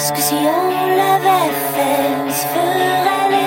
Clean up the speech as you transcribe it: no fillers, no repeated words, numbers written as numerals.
Est-ce que si on l'avait fait, on se ferait